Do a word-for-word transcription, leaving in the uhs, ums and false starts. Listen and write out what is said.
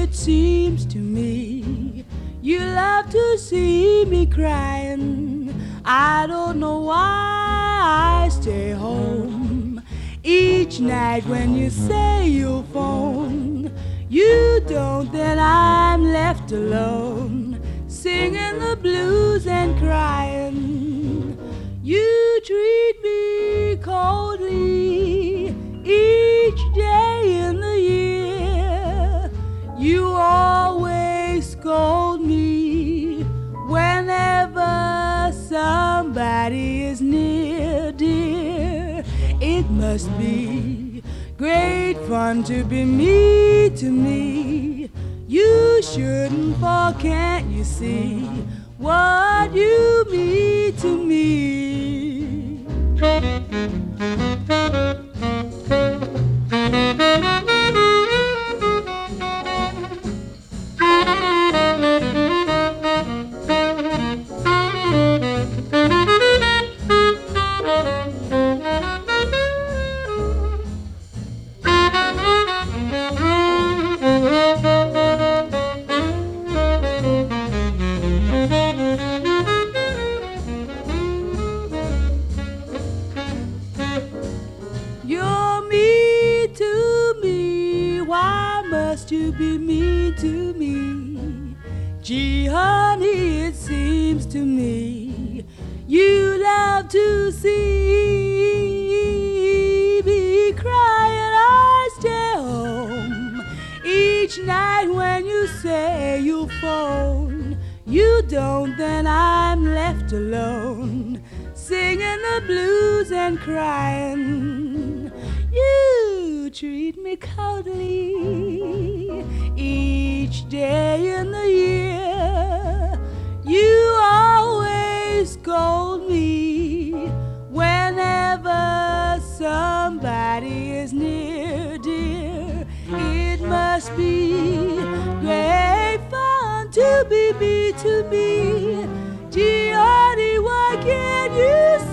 it seems to me you love to see me crying. I don't know why I stay home each night when you say you'll phone. You don't, then I'm left alone, singing the blues and crying. You treat me coldly each day in the year. You always scold me whenever somebody is near, dear. It must be great fun to be me to me. You shouldn't fall, can't you see what you mean to me? You're mean to me, why must you be mean to me? Gee, honey, it seems to me you love to see me crying. I stay home each night when you say you'll phone. You don't, then I'm left alone, singing the blues and crying. You treat me coldly each day in the year. You always scold me whenever somebody is near, dear. It must be great fun to be me to me. Gee, honey, why can't you